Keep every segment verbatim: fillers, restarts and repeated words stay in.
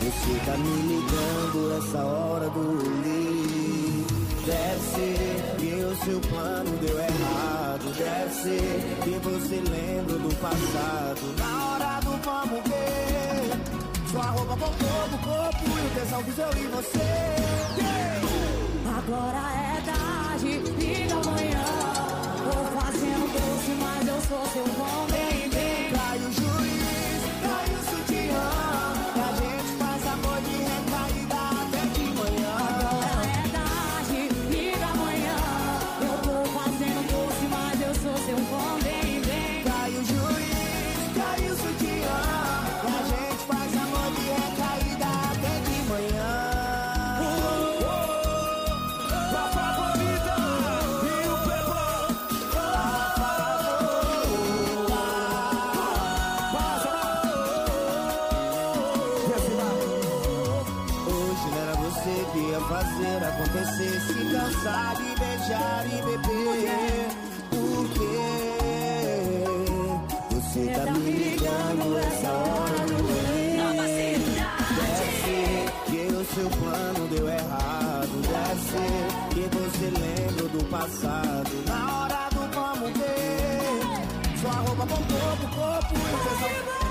Você tá me ligando essa hora do rolê. Deve ser que o seu plano deu errado. Deve ser que você lembra do passado. Na hora do vamos ver, sua roupa com todo o corpo e o tesão que eu e você. Yeah! Agora é tarde, liga amanhã. Tô fazendo doce, mas eu sou seu bom bebê. Cai o juiz, cai o sutiã, e a gente faz amor de recaída até de manhã. Agora é tarde, liga amanhã. Eu tô fazendo doce, mas eu sou seu bom bebê. Cai o juiz, cai o sutiã, e a gente faz amor de recaída até de manhã. Que ia fazer acontecer, se cansar de beijar e beber. Porque você tá me ligando essa hora do rolê. Nova cidade. Deve ser que o seu plano deu errado. Deve ser que você lembra do passado. Na hora do vamos ver, sua roupa com todo o corpo e o tesão.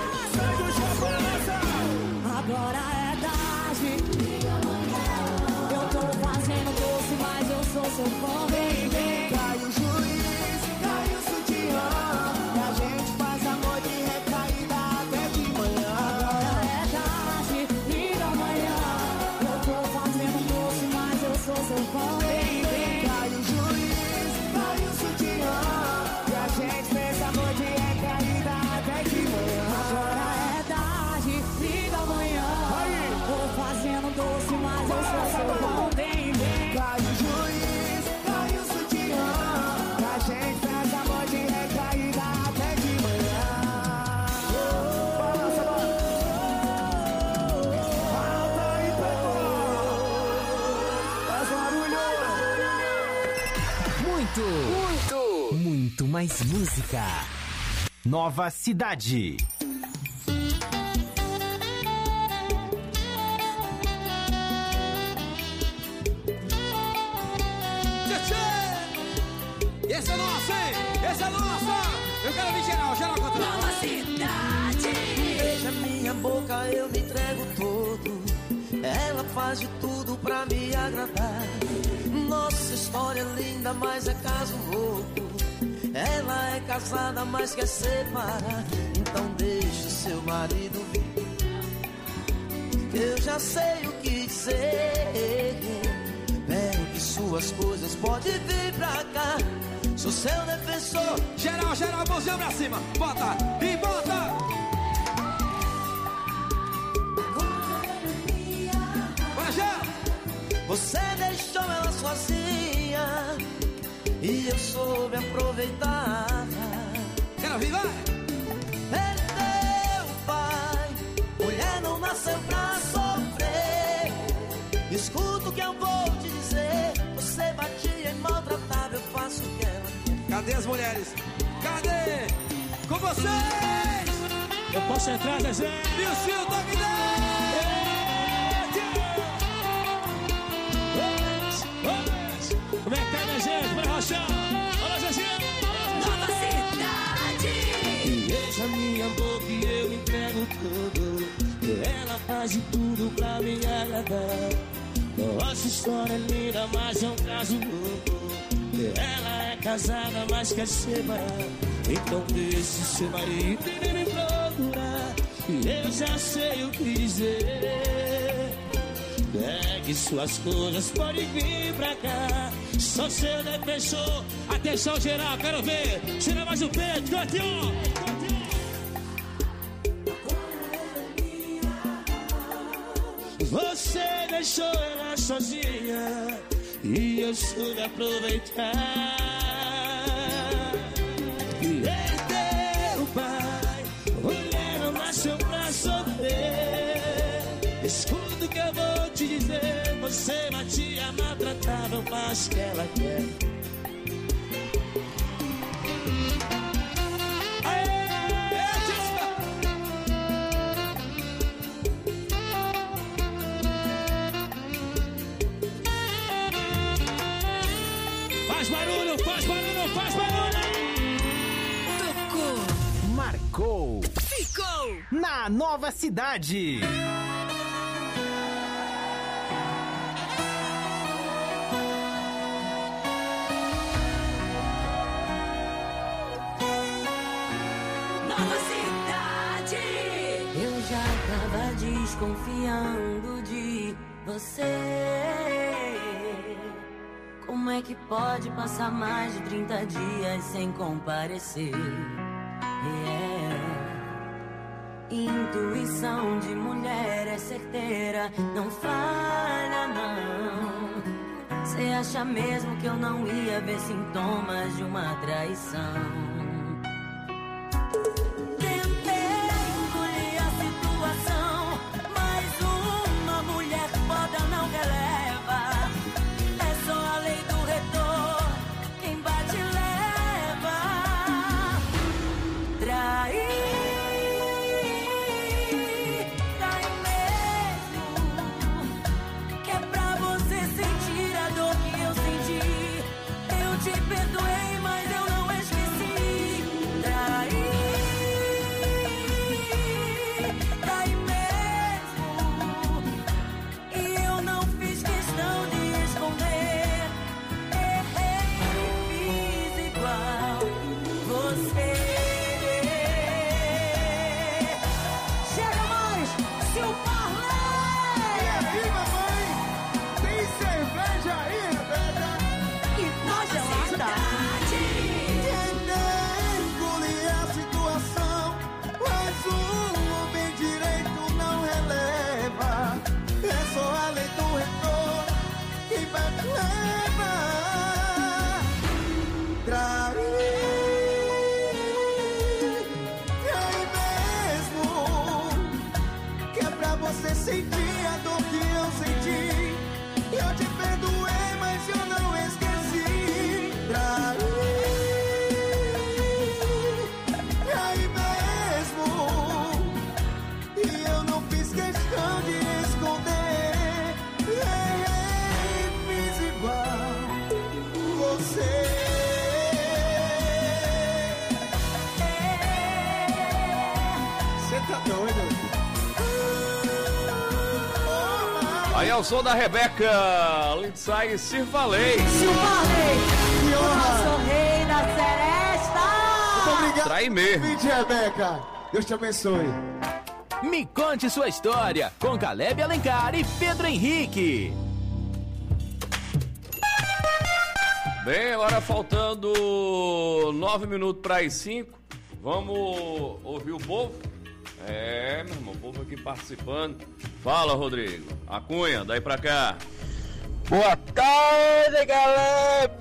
Agora é tarde. Eu tô fazendo doce, mas eu sou seu bom bebê. Cai o juiz, cai o sutiã, e a gente faz amor de recaída até de manhã. Agora é tarde, liga amanhã. Eu tô fazendo doce, mas eu sou seu bom bebê. Cai o juiz, cai o sutiã, e a gente fez amor de recaída até de manhã. Agora é tarde, liga amanhã. Tô fazendo doce, mas eu sou seu bom bebê. Cai o juiz, cai o sutiã, e a gente faz amor de recaída até de manhã. Balança, alta e pegou. Faz barulho. Muito, muito, muito mais música. Nova Cidade. Esse é nosso, hein? Esse é nosso! Eu quero vir geral, geral contra nós. Nova cidade. Beija minha boca, eu me entrego todo. Ela faz de tudo pra me agradar. Nossa história é linda, mas é caso louco. Ela é casada, mas quer separar. Então deixe seu marido vir. Eu já sei o que dizer. Pegue suas coisas, pode vir pra cá. Sou seu defensor. Geral, geral, mãozinha pra cima. Bota e bota. Bora, já. Você deixou ela sozinha e eu soube aproveitar. Quero vir, vai. Perdeu o pai. Mulher não nasceu pra sofrer. Escuta o que eu vou te dizer. Você batia e maltratava, eu faço o que ela quer. Cadê as mulheres? Cadê? Com vocês! Eu posso entrar, Zezé? Milcio, toque Como é que tá, minha gente? Bora rochar! Olha, Zezé! Nova cidade. Beija minha boca e eu entrego tudo. Ela faz de tudo pra me agradar. Nossa história é linda, mas é um caso louco. Ela é casada, mas quer separar. Então deixe seu marido ir me procurar. Eu já sei o que dizer. Pegue suas coisas, pode vir pra cá. Sou seu defensor. Atenção geral, quero ver. Tira mais o peito, cante, ó. Você deixou ela sozinha e eu soube aproveitar. Perdeu o pai, mulher não nasceu pra sofrer. Escuta o que eu vou te dizer. Você batia, maltratava, eu faço o que ela quer. faz barulho. Tocou. Marcou. Ficou. Na Nova Cidade. Nova Cidade. Eu já tava desconfiando de você. Como é que pode passar mais de trinta dias sem comparecer? Yeah. Intuição de mulher é certeira, não falha não. Cê acha mesmo que eu não ia ver sintomas de uma traição? Aí é o som da Rebeca, Lindsay e Sirvalei. Sirvalei, o nosso rei da seresta. Muito obrigado. Trai mesmo. Rebeca, Deus te abençoe. Me conte sua história com Caleb Alencar e Pedro Henrique. Bem, agora faltando nove minutos para as cinco. Vamos ouvir o povo? É, meu irmão, o povo aqui participando. Fala, Rodrigo. A Cunha, daí pra cá. Boa tarde, galera.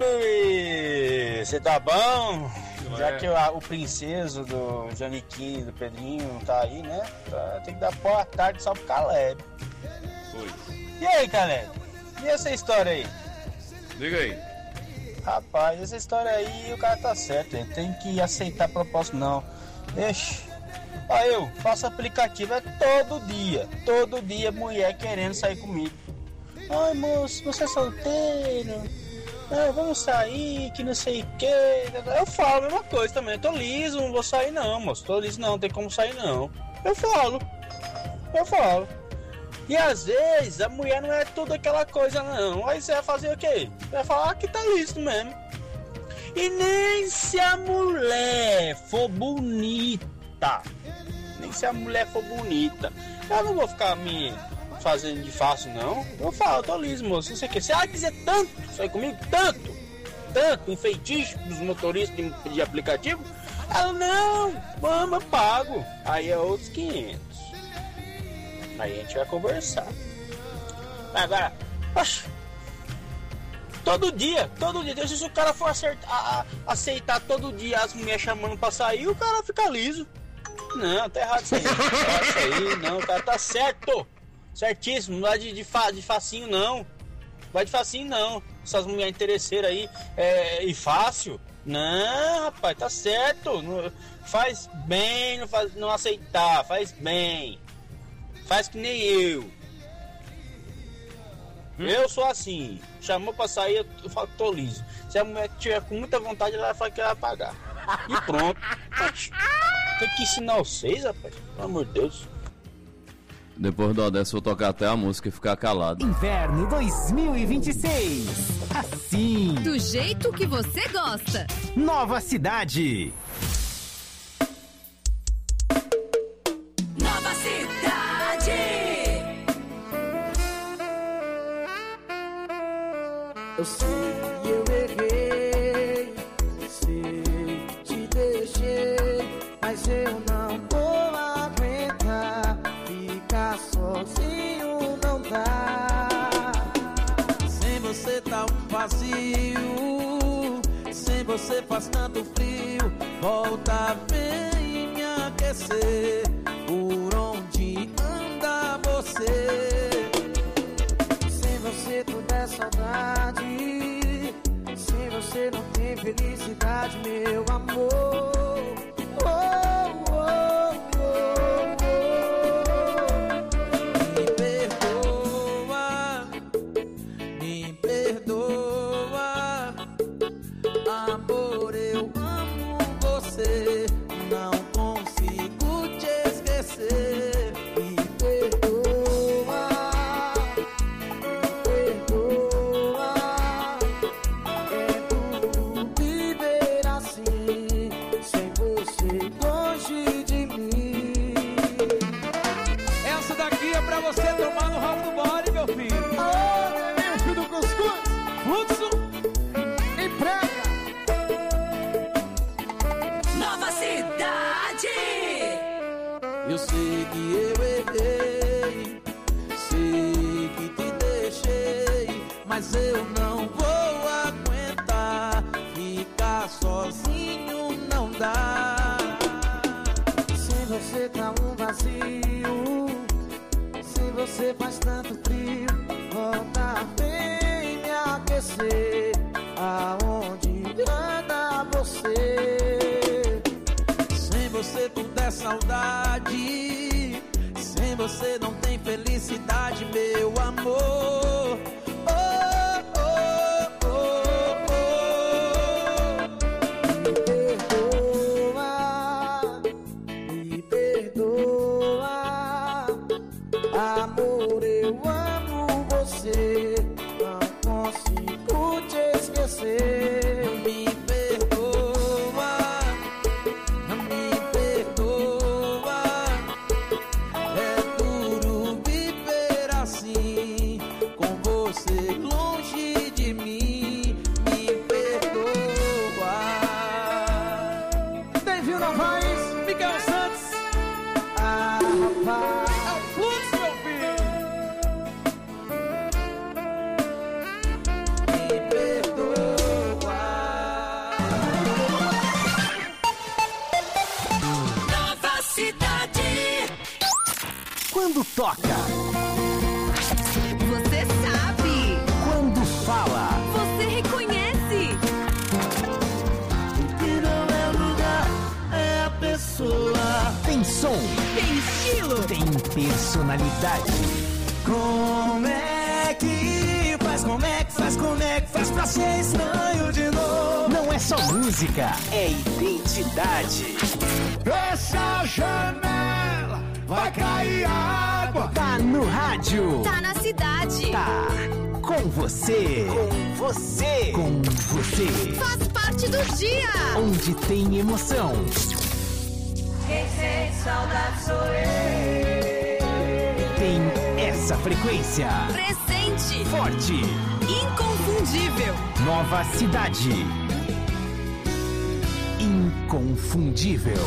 Você tá bom? Não Já é? que o, o princeso do Janiquim, do Pedrinho não tá aí, né? Tá, tem que dar boa tarde só pro Caleb. Foi. E aí, Caleb? E essa história aí? Diga aí. Rapaz, essa história aí o cara tá certo, ele tem que aceitar a proposta, não. Deixa. Ó, eu faço aplicativo é todo dia, todo dia mulher querendo sair comigo. Ai, moço, você é solteiro? Ah, vamos sair, que não sei o que. Eu falo a mesma coisa também, eu tô liso, não vou sair não, moço, tô liso não, não tem como sair não. Eu falo, eu falo. E às vezes a mulher não é tudo aquela coisa não, aí você vai fazer o quê? Vai falar que tá liso mesmo. E nem se a mulher for bonita, nem se a mulher for bonita, eu não vou ficar me fazendo de fácil não. Eu falo, tô liso, moço, não sei o que. Você vai dizer tanto, sai comigo, tanto, tanto, um feitiço dos motoristas de, de aplicativo? Ela, não, vamos, eu pago. Aí é outros quinhentos. Aí a gente vai conversar. Agora, oxe, todo dia, todo dia, se o cara for acertar, a, a, aceitar todo dia as mulheres chamando pra sair, o cara fica liso. Não, tá errado isso aí. Tá errado isso aí, não, o cara tá certo. Certíssimo, não vai de, de, fa, de facinho não. Vai de facinho não. Essas mulheres interesseiras aí, é, e fácil. Não, rapaz, tá certo. Não, faz bem não, faz, não aceitar, faz bem. Faz que nem eu. Hum? Eu sou assim. Chamou pra sair, eu falo que tô liso. Se a mulher tiver com muita vontade, ela vai falar que ela vai pagar. E pronto. Tem que ensinar vocês, rapaz. Pelo amor de Deus. Depois do Odessa, vou tocar até a música e ficar calado. Inverno dois mil e vinte e seis. Assim. Do jeito que você gosta. Nova Cidade. Nova Cidade. Eu sei que eu errei, sei que te deixei, mas eu não vou aguentar, ficar sozinho não dá. Sem você tá um vazio, sem você faz tanto frio, volta bem me aquecer, por onde anda você? Sem você tudo é saudade, sem você não tem felicidade, meu amor. Oh, oh, oh, oh. Me perdoa, me perdoa, amor, eu amo você, não consigo te esquecer. Me perdoa, perdoa, é duro viver assim, sem você longe de mim. Essa daqui é pra você tomar no rabo do bode, meu filho. Ô, meu filho do cuscuz, Fluxo. emprega. Nova Cidade. Eu sei que eu errei, sei que te deixei, mas eu não vou aguentar, ficar sozinho não dá. Sem você tá um vazio, sem você faz tanto frio, volta bem me aquecer, aonde anda você? Sem você tudo é saudade, sem você não tem felicidade, meu amor. Oh, oh, oh, oh. Me perdoa, me perdoa, amor, eu amo você, não consigo te esquecer. Me perdoa, me perdoa, é duro viver assim, com você longe de mim. Me perdoa. Tem viu na voz? Miguel Santos. Ah, rapaz. É o Fluxo, meu filho. Me perdoa. Nova Cidade. Quando toca. Você sabe. Quando fala. Você reconhece. O que não é lugar, é a pessoa. Tem som. Tem estilo. Tem personalidade. Como é que faz, como é que faz, como é que faz pra ser estranho de novo? Não é só música, é identidade. Fecha a janela, vai cair água. Tá no rádio. Tá na cidade. Tá com você. Com você. Com você. Faz parte do dia. Onde tem emoção. Quem sente saudade sou eu. Tem essa frequência. Presente. Forte. Inconfundível. Nova Cidade. Inconfundível.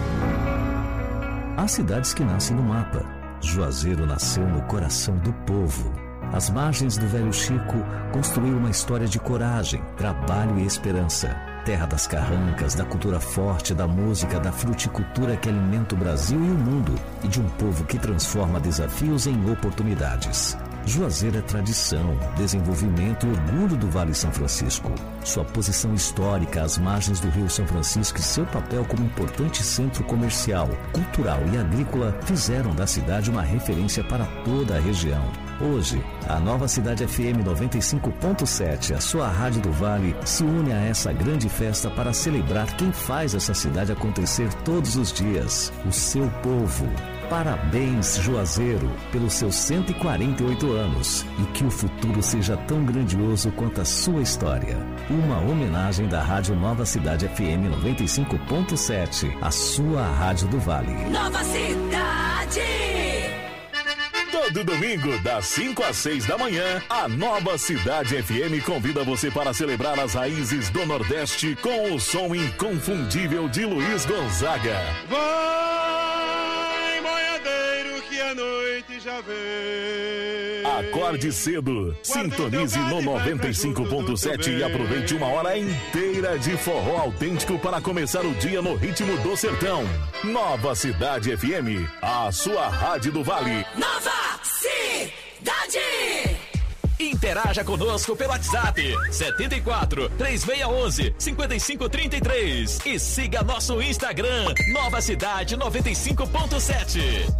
Há cidades que nascem no mapa. Juazeiro nasceu no coração do povo. Às margens do Velho Chico, construiu uma história de coragem, trabalho e esperança. Terra das carrancas, da cultura forte, da música, da fruticultura que alimenta o Brasil e o mundo, e de um povo que transforma desafios em oportunidades. Juazeiro é tradição, desenvolvimento e orgulho do Vale São Francisco. Sua posição histórica às margens do Rio São Francisco e seu papel como importante centro comercial, cultural e agrícola fizeram da cidade uma referência para toda a região. Hoje, a Nova Cidade F M noventa e cinco ponto sete, a sua rádio do Vale, se une a essa grande festa para celebrar quem faz essa cidade acontecer todos os dias, o seu povo. Parabéns, Juazeiro, pelos seus cento e quarenta e oito anos e que o futuro seja tão grandioso quanto a sua história. Uma homenagem da Rádio Nova Cidade F M noventa e cinco ponto sete, a sua rádio do Vale. Nova Cidade! Todo domingo, das cinco às seis da manhã, a Nova Cidade F M convida você para celebrar as raízes do Nordeste com o som inconfundível de Luiz Gonzaga. Vai, boiadeiro, que a noite já vem. Acorde cedo, sintonize no noventa e cinco ponto sete e aproveite uma hora inteira de forró autêntico para começar o dia no ritmo do sertão. Nova Cidade F M, a sua rádio do Vale. Nova Cidade! Interaja conosco pelo WhatsApp setenta e quatro, três seis um um, cinco cinco três três e siga nosso Instagram Nova Cidade noventa e cinco ponto sete.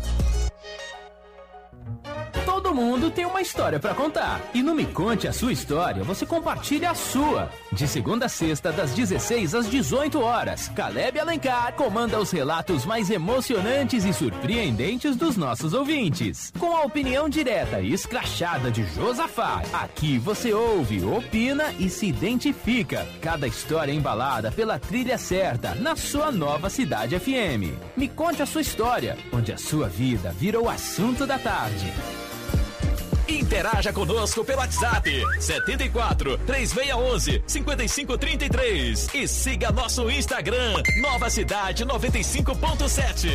Todo mundo tem uma história pra contar. E no Me Conte a Sua História, você compartilha a sua. De segunda a sexta, das dezesseis às dezoito horas, Caleb Alencar comanda os relatos mais emocionantes e surpreendentes dos nossos ouvintes. Com a opinião direta e escrachada de Josafá, aqui você ouve, opina e se identifica. Cada história embalada pela trilha certa, na sua Nova Cidade F M. Me Conte a Sua História, onde a sua vida vira o assunto da tarde. Interaja conosco pelo WhatsApp setenta e quatro, três seis um um, cinco cinco três três e siga nosso Instagram Nova Cidade noventa e cinco ponto sete.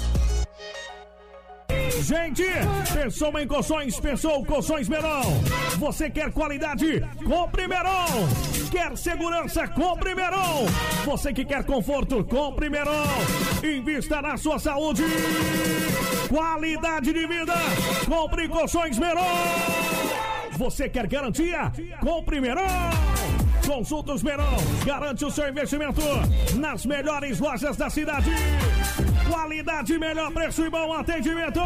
Gente, pensou em colchões, pensou colchões Meron. Você quer qualidade? Compre Meron. Quer segurança? Compre Meron. Você que quer conforto? Compre Meron. Invista na sua saúde. Qualidade de vida? Compre colchões Meron. Você quer garantia? Compre Meron. Consultos Meron, garante o seu investimento nas melhores lojas da cidade. Qualidade, melhor preço e bom atendimento.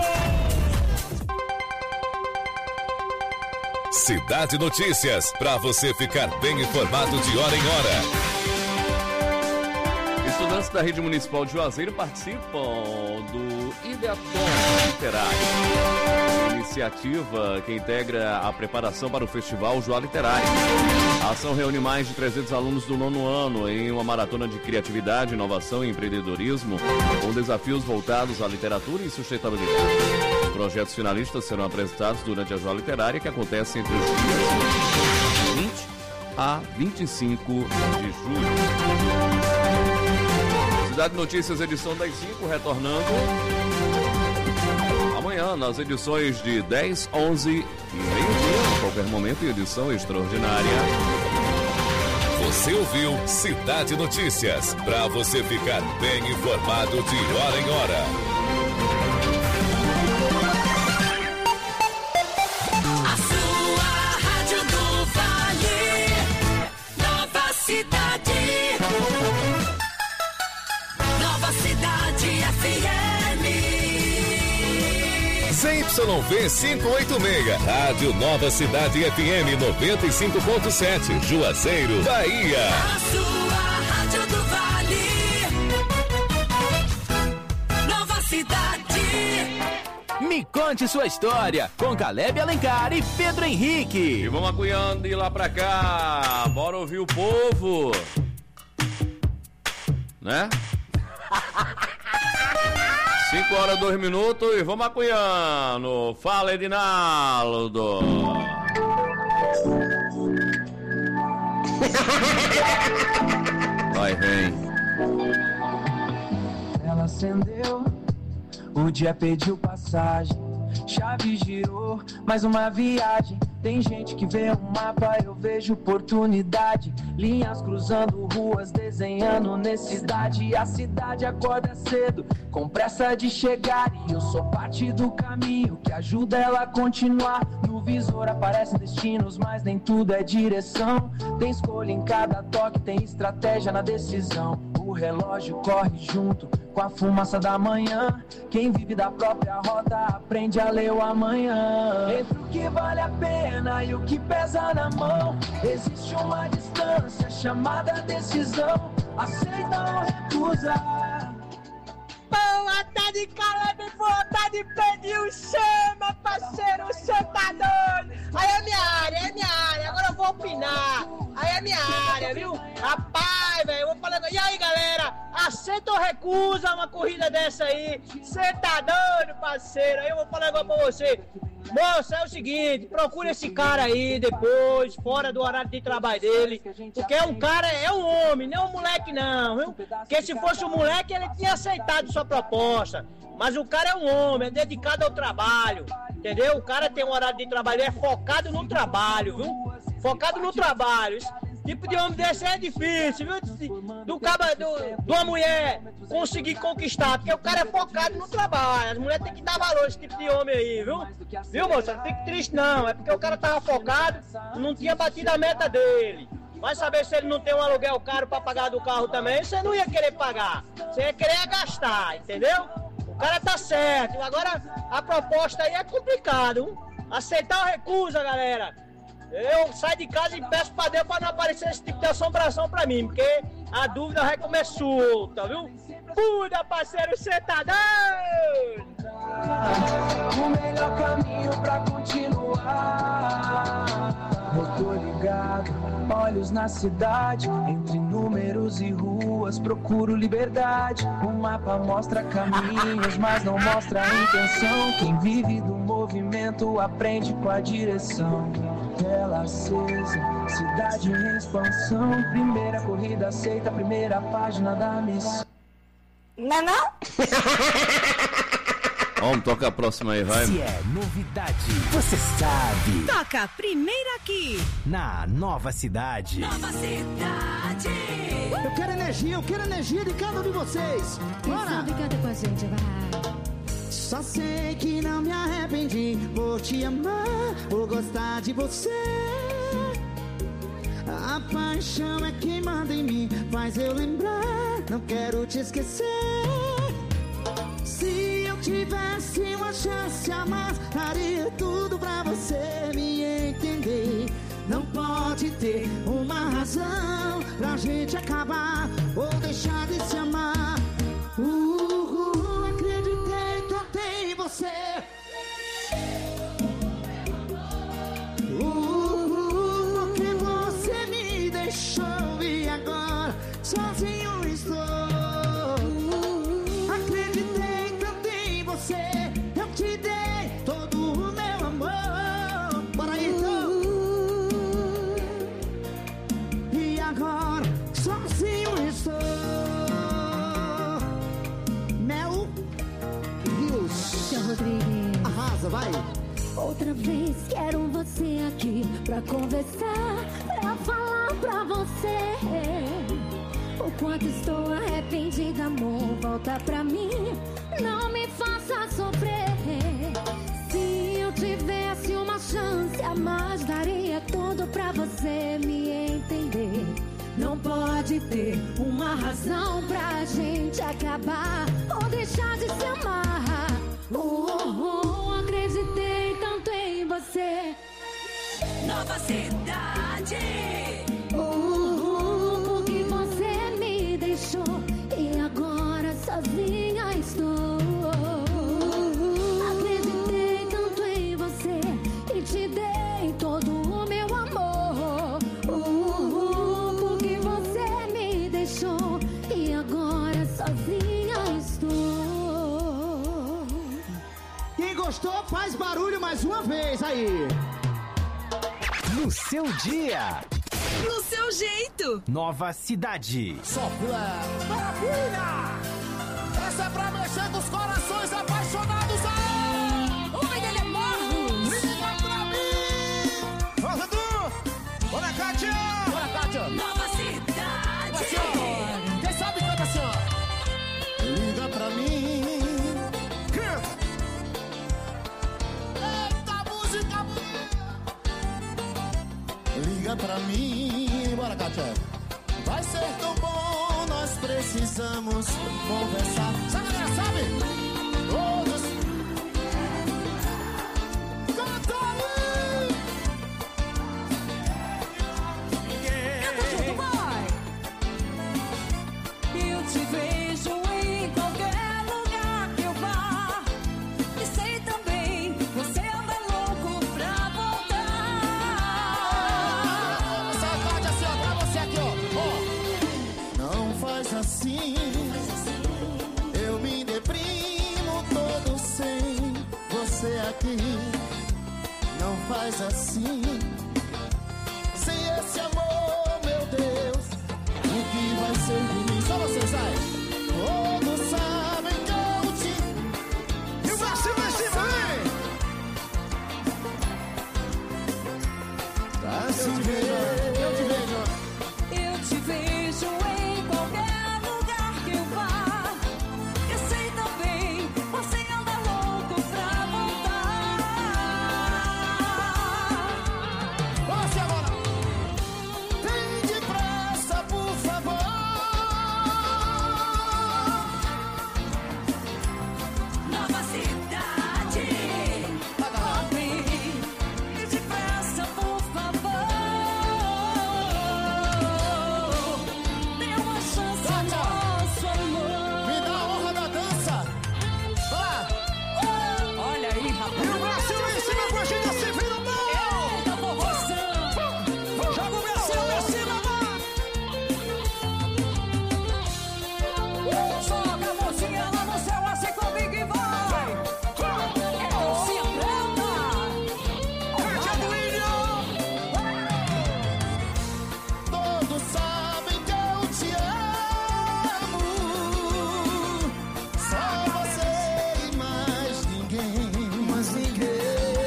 Cidade Notícias, para você ficar bem informado de hora em hora. Estudantes da Rede Municipal de Juazeiro participam do Ideatom Literário, iniciativa que integra a preparação para o Festival Joá Literário. A ação reúne mais de trezentos alunos do nono ano em uma maratona de criatividade, inovação e empreendedorismo, com desafios voltados à literatura e sustentabilidade. Os projetos finalistas serão apresentados durante a Joá Literária, que acontece entre os dias vinte a vinte e cinco de julho. Cidade Notícias, edição das cinco, retornando amanhã nas edições de dez, onze e meio-dia, a qualquer momento, em edição extraordinária. Você ouviu Cidade Notícias, para você ficar bem informado de hora em hora. A sua rádio do Vale, Nova Cidade. Nova Cidade F M. Z Y V quinhentos e oitenta e seis, Rádio Nova Cidade F M noventa e cinco ponto sete, Juazeiro, Bahia. A sua rádio do Vale, Nova Cidade. Me Conte Sua História, com Caleb Alencar e Pedro Henrique. E vamos acuiando e lá pra cá, bora ouvir o povo, né? cinco horas, dois minutos e vamos acunhando. Fala, Edinaldo. Vai, vem. Ela acendeu, o dia pediu passagem, chave girou, mais uma viagem. Tem gente que vê um mapa, eu vejo oportunidade. Linhas cruzando ruas, desenhando necessidade. A cidade acorda cedo, com pressa de chegar. E eu sou parte do caminho que ajuda ela a continuar. No visor aparecem destinos, mas nem tudo é direção. Tem escolha em cada toque, tem estratégia na decisão. O relógio corre junto com a fumaça da manhã. Quem vive da própria rota aprende a ler o amanhã. Entre o que vale a pena e o que pesa na mão. Existe uma distância chamada decisão. Aceita ou recusa. Boa tarde, Caleb, boa tarde, Pedrinho, chama, parceiro, você tá doido? Aí é minha área, é minha área, agora eu vou opinar. Aí é minha área, viu? Rapaz, velho, eu vou falar. E aí, galera, aceita ou recusa uma corrida dessa aí? Você tá doido, parceiro? Aí eu vou falar agora pra você. Moça, é o seguinte, procura esse cara aí depois, fora do horário de trabalho dele, porque é um cara, é um homem, não é um moleque não, viu? Porque se fosse um moleque, ele tinha aceitado sua proposta, mas o cara é um homem, é dedicado ao trabalho, entendeu? O cara tem um horário de trabalho, é focado no trabalho, viu? Focado no trabalho. Esse tipo de homem desse é difícil, viu? Do caba, do, de uma mulher conseguir conquistar, porque o cara é focado no trabalho. As mulheres têm que dar valor a esse tipo de homem aí, viu? Viu, moça? Não fique triste não, é porque o cara tava focado, não tinha batido a meta dele. Vai saber se ele não tem um aluguel caro pra pagar do carro também, você não ia querer pagar, você ia querer gastar, entendeu? O cara tá certo, agora a proposta aí é complicada, viu? Aceitar ou recusa, galera? Eu saio de casa e peço pra Deus pra não aparecer esse tipo de assombração pra mim, porque a dúvida vai comer solta, viu? Cuida, parceiro, você tá doido! O melhor caminho pra continuar. Motor ligado, olhos na cidade, entre números e ruas procuro liberdade. O mapa mostra caminhos, mas não mostra a intenção. Quem vive do movimento aprende com a direção. Tela acesa, cidade em expansão. Primeira corrida aceita, primeira página da missão. Não é não? Vamos, toca a próxima aí, vai. Se é novidade, você sabe. Toca primeiro aqui. Na Nova Cidade. Nova Cidade. Eu quero energia, eu quero energia de cada um de vocês. Bora! Sabe, canta com a gente, vai. Só sei que não me arrependi. Vou te amar, vou gostar de você. A paixão é quem manda em mim, faz eu lembrar, não quero te esquecer. Se eu tivesse uma chance a mais, daria tudo pra você me entender. Não pode ter uma razão pra gente acabar ou deixar de se amar. Uh, uh, acreditei tanto em você. Uh, uh, porque você me deixou e agora sozinho estou. Uh, acreditei tanto em você, eu te dei todo o meu amor. Bora aí, então. E agora sozinho estou. Mel Rios. Seu Rodrigues. Arrasa, vai. Outra vez quero você aqui pra conversar, pra falar pra você o quanto estou arrependida, amor. Volta pra mim, não me faça sofrer. Se eu tivesse uma chance a mais, daria tudo pra você me entender. Não pode ter uma razão pra gente acabar ou deixar de se amar. Uh, uh, uh, acreditei tanto em você. Nova Cidade. Uh, uh, porque você me deixou e agora sozinha estou. Acreditei tanto em você e te dei todo o meu amor. Uh, uh, porque você me deixou e agora sozinha estou. Quem gostou, faz barulho mais uma vez aí. No seu dia. No seu jeito. Nova Cidade. Sopla. Maravilha! Essa é pra mexer com os corações apaixonados aí. O nome dele é Morros. Liga pra mim. Ô, Edu. Bora, Kátia. Bora, Kátia. Nova Cidade. Assim, quem sabe canta assim, ó. Liga pra mim. Canta. Eita, música bonita. Liga pra mim. Bora, Kátia. Vai ser tão bom, nós precisamos conversar. Sabe, galera, sabe? Todos. Canta aí. faz assim. Sem esse amor, meu Deus, o que vai ser de mim? Só você sai. Todos sabem que eu te... E vai, vai, vai! Tá se vendo, eu te vejo. Eu te vejo em qualquer lugar que eu vá. Eu sei também, você anda louco pra voltar. Você agora. Vem depressa, por favor. Nova cidade. Vem depressa, por favor. Dê uma chance ao nosso amor. Me dá a honra da dança. Vá. Olha aí, rapaz. E o Brasil em cima com a gente assim, vem no mão! Eita, porroção. Joga o Brasil em cima, vai! Soca a mãozinha lá no céu, assim comigo e vai. É dancinha preta. Todos sabem que eu te amo. Só você e mais ninguém. Mais ninguém.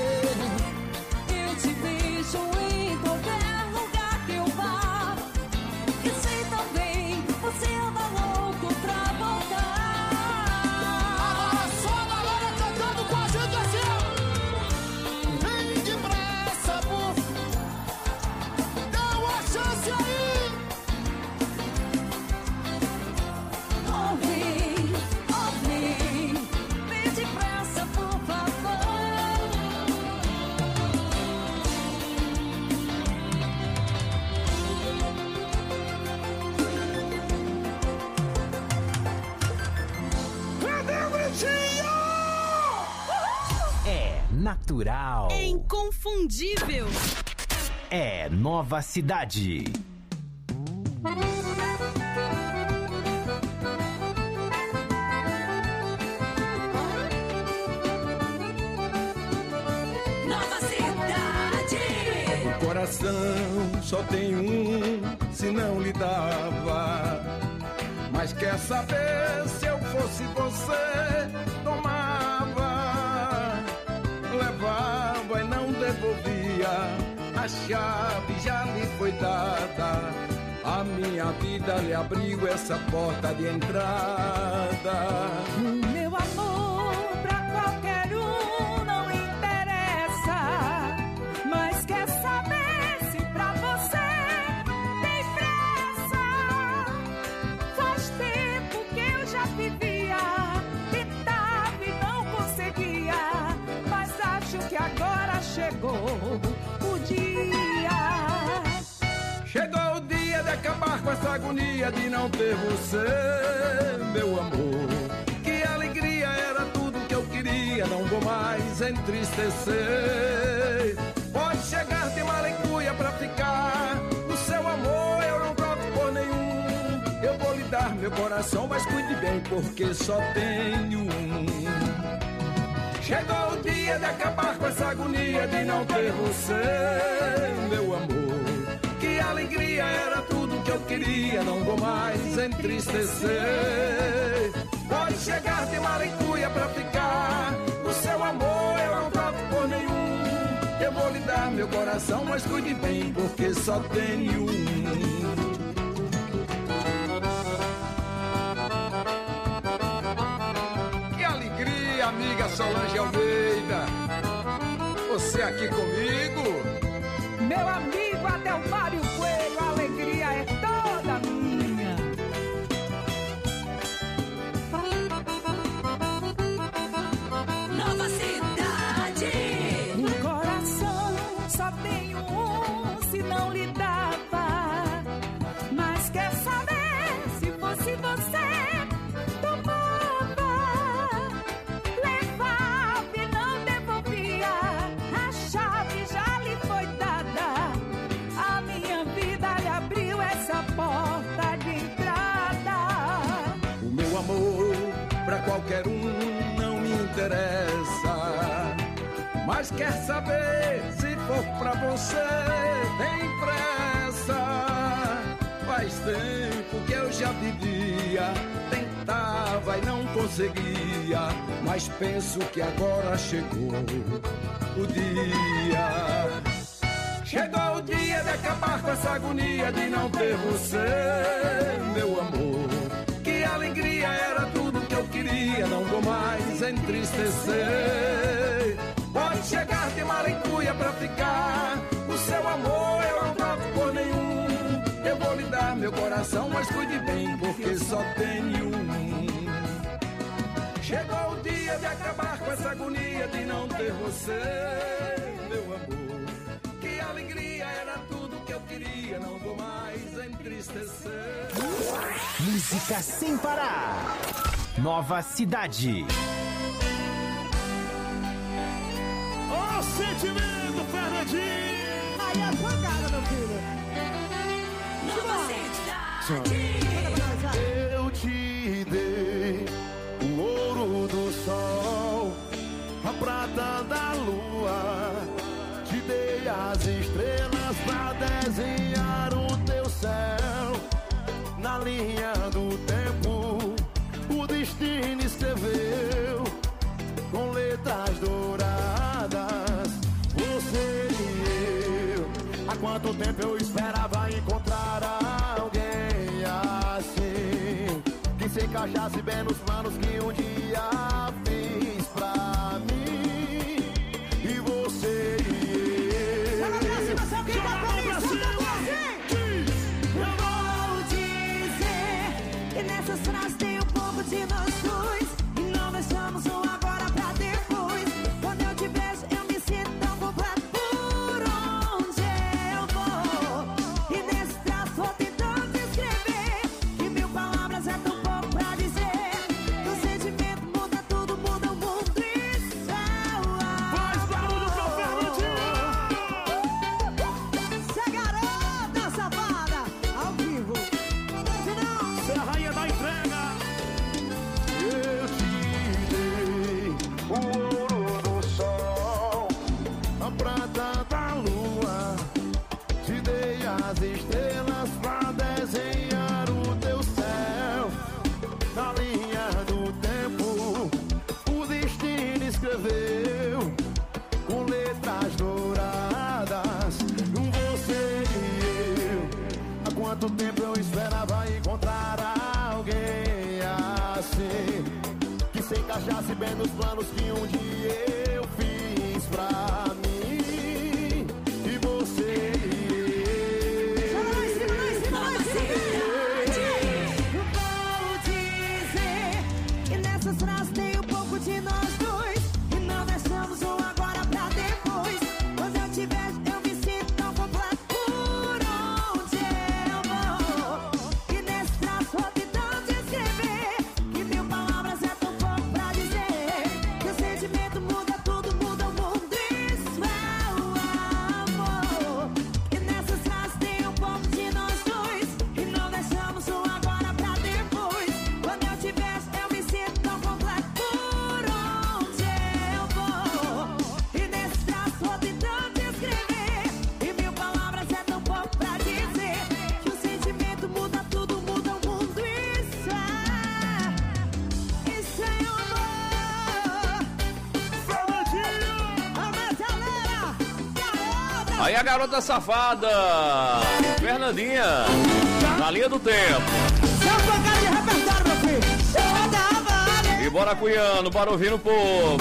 Eu te vejo em qualquer lugar que eu vá. E sei também, você anda louco pra voltar. Agora só a galera cantando com a gente assim, ó. Vem depressa, por dá uma chance aí. Ouvi, ouvi, vem depressa, por favor. Cadê o Britinho? É natural. É inconfundível. É Nova Cidade. Nova cidade. O coração só tem um, se não lhe dava. Mas quer saber, se eu fosse você, tomava, levava e não devolvia. A chave já lhe foi dada. A minha vida lhe abriu essa porta de entrada. O meu amor pra qualquer um não interessa. Mas quer saber se pra você tem pressa? Faz tempo que eu já vivia, tentava e não conseguia. Mas acho que agora chegou o dia. Chegou o dia de acabar com essa agonia de não ter você, meu amor. Que alegria, era tudo que eu queria, não vou mais entristecer. Pode chegar de malecuia pra ficar, o seu amor eu não troco por nenhum. Eu vou lhe dar meu coração, mas cuide bem, porque só tenho um. Chegou o dia de acabar com essa agonia de não ter você, meu amor. Que alegria, era tudo que eu queria, não vou mais entristecer. Pode chegar de malecuia pra ficar, o seu amor eu não troco por nenhum. Eu vou lhe dar meu coração, mas cuide bem, porque só tenho um. Que alegria, amiga Solange Almeida, você aqui comigo. Meu amigo Adelmário Coelho, a alegria é toda minha. Nova cidade. No coração só tenho um, se não lhe dava. Mas quer saber, se fosse você, tomava, levava e não devolvia. A chave já lhe foi dada. A minha vida lhe abriu essa porta de entrada. O meu amor pra qualquer um não me interessa. Mas quer saber, se amor pra você tem pressa. Faz tempo que eu já vivia, tentava e não conseguia, mas penso que agora chegou o dia. Chegou o dia de acabar com essa agonia de não ter você, meu amor. Que alegria, era tudo que eu queria, não vou mais entristecer. Pode chegar de maracuia pra ficar, o seu amor eu não troco por nenhum. Eu vou lhe dar meu coração, mas cuide bem, porque só tenho um. Chegou o dia de acabar com essa agonia de não ter você, meu amor. Que alegria, era tudo que eu queria, não vou mais entristecer. Música sem parar. Nova Cidade. Ó, sentimento, Fernandinho! Aí é pancada, meu filho. Nova Cidade. Eu te dei o ouro do sol, a prata da lua, te dei as estrelas pra desenhar o teu céu. Na linha do tempo, o destino escreveu com letras douradas, você e eu. Há quanto tempo eu esperava encontrar alguém assim, que se encaixasse bem nos planos que um dia fiz pra mim. E você e eu. Chama pra cima, seu que tá comigo, Eu vou dizer que nessas frases tem um pouco de nós dois, e não deixamos um agora pra depois. Quando eu te vejo eu me sinto tão completo por onde eu vou. E nesse traço vou tentando descrever, que mil palavras é tão pouco pra dizer. Que o sentimento muda tudo, muda o mundo e céu. Faz barulho pro Fernandinho! Você é garota safada, ao vivo. Se não, Você é a rainha da entrega! Eu te dei o ouro do sol, a prata da lua, te dei as estrelas pra desenhar o teu céu. Na linha do tempo, o destino escreveu com letras douradas, você e eu. Há quanto tempo eu esperava encontrar alguém assim, que se encaixasse bem nos planos que um dia eu fiz pra mim. E você e eu. Eu vou dizer que nessas frases tem um pouco de nós dois, e não deixamos um agora pra depois. Quando eu te vejo eu me sinto tão completo por onde eu vou. E nesse traço vou tentando descrever, que mil palavras é tão pouco pra dizer. Que o sentimento muda tudo, muda o mundo, isso é o amor. E nessas frases tem um pouco de nós dois, e não deixamos um agora pra depois. Quando eu te vejo eu me sinto tão completo por onde eu vou. E nesse traço vou tentando descrever, e mil palavras é tão pouco pra dizer. Que o sentimento muda tudo, muda o mundo, isso é, isso é amor. Fernandinho! a metaleira, garota. Aí a garota safada, Fernandinha, na linha do tempo. Seu pancada de repertório, meu filho. Chama da Havana. E bora Cuiano, para ouvir o povo.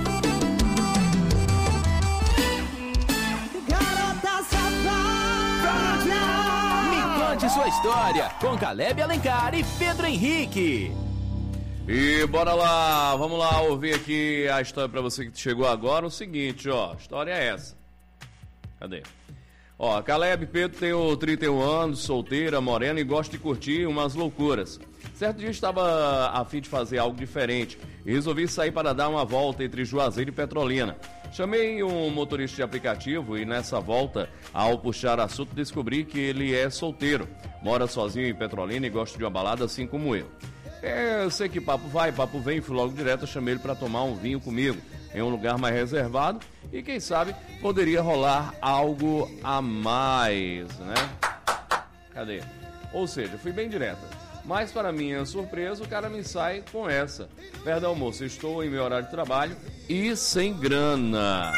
Garota safada. Me conte sua história com Caleb Alencar e Pedro Henrique. E bora lá, vamos lá ouvir aqui a história pra você que chegou agora. O seguinte, ó, a história é essa. Cadê? Ó, Caleb Pedro tem trinta e um anos, solteira, morena e gosta de curtir umas loucuras. Certo dia estava a fim de fazer algo diferente e resolvi sair para dar uma volta entre Juazeiro e Petrolina. Chamei um motorista de aplicativo e nessa volta, ao puxar assunto, descobri que ele é solteiro, mora sozinho em Petrolina e gosta de uma balada assim como eu. É, eu sei que papo vai, papo vem, fui logo direto, chamei ele para tomar um vinho comigo. em um lugar mais reservado e quem sabe poderia rolar algo a mais, né? Cadê? Ou seja, fui bem direta. Mas para minha surpresa, o cara me sai com essa. Perdão, moço, estou em meu horário de trabalho e sem grana.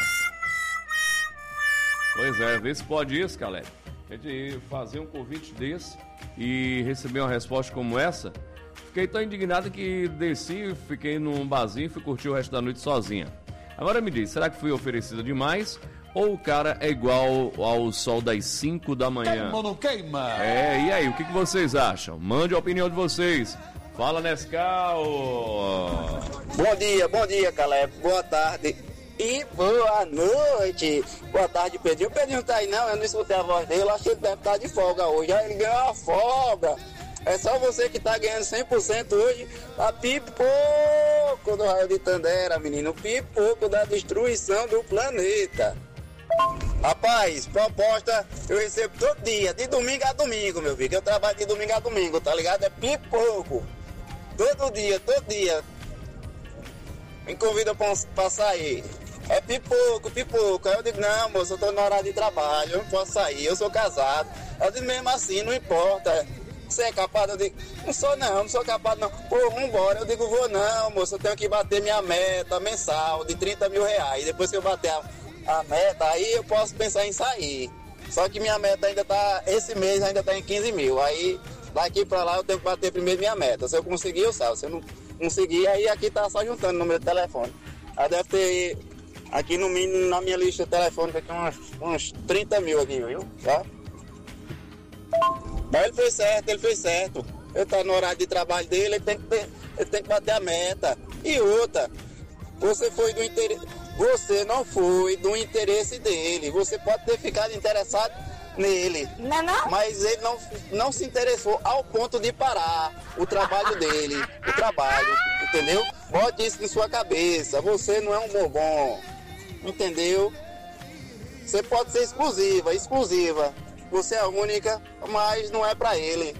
Pois é, vê se pode isso, Caleb. A gente fazer um convite desse e receber uma resposta como essa. Fiquei tão indignado que desci, fiquei num barzinho e fui curtir o resto da noite sozinha. Agora me diz, será que fui oferecida demais ou o cara é igual ao sol das cinco da manhã? Queima ou não queima? É, e aí, o que, que vocês acham? Mande a opinião de vocês. Fala, Nescau! Bom dia, bom dia, Caleb. Boa tarde e boa noite. Boa tarde, Pedrinho. O Pedrinho não tá aí não, eu não escutei a voz dele. Eu acho que ele deve estar de folga hoje. Aí ele ganhou uma folga. É só você que tá ganhando cem por cento hoje. Tá pipoco do raio de Tandera, menino. Pipoco da destruição do planeta. Rapaz, proposta eu recebo todo dia, de domingo a domingo, meu filho. Eu trabalho de domingo a domingo, tá ligado? É pipoco. Todo dia, todo dia. Me convida pra, pra sair. É pipoco, pipoco. Aí eu digo, não, moço, eu tô na hora de trabalho, eu não posso sair, eu sou casado. Eu digo, mesmo assim, não importa. Você é capaz? Eu digo, não sou não, não sou capaz não. Pô, vambora. Eu digo, vou não, moço, eu tenho que bater minha meta mensal de trinta mil reais. Depois que eu bater a, a meta, aí eu posso pensar em sair. Só que minha meta ainda tá, esse mês ainda tá em quinze mil. Aí, daqui pra lá eu tenho que bater primeiro minha meta. Se eu conseguir, eu saio. Se eu não conseguir, aí aqui tá só juntando o número de telefone. Aí deve ter, aqui no mínimo, na minha lista de telefone, aqui uns, uns trinta mil aqui, viu? Tá? Mas ele fez certo, ele fez certo. Ele tá no horário de trabalho dele, ele tem que, ter, ele tem que bater a meta. E outra, você foi do interesse, você não foi do interesse dele. Você pode ter ficado interessado nele. Não, não. Mas ele não, não se interessou ao ponto de parar o trabalho dele. O trabalho, entendeu? Bote isso em sua cabeça. Você não é um bobão. Entendeu? Você pode ser exclusiva, exclusiva. Você é a única, mas não é pra ele.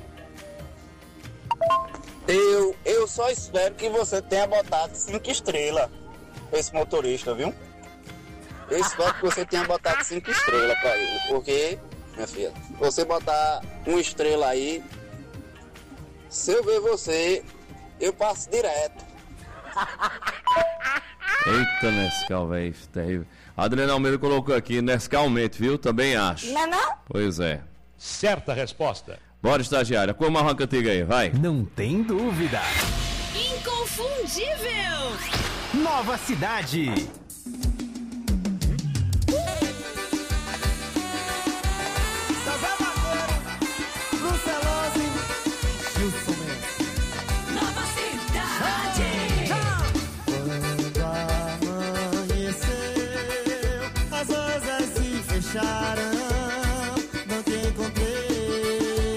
Eu, eu só espero que você tenha botado cinco estrelas, esse motorista, viu? Eu espero que você tenha botado cinco estrelas pra ele, porque, minha filha, você botar uma estrela aí, se eu ver você, eu passo direto. Eita, Nescau, velho, terrível. Adriana Almeida colocou aqui, Nescaumente, viu? Também acho. Não, não? Pois é. Certa resposta. Bora, estagiária. Como uma cantiga aí, vai. Não tem dúvida. Inconfundível. Nova Cidade. Nova Cidade. As asas se fecharam, não te encontrei.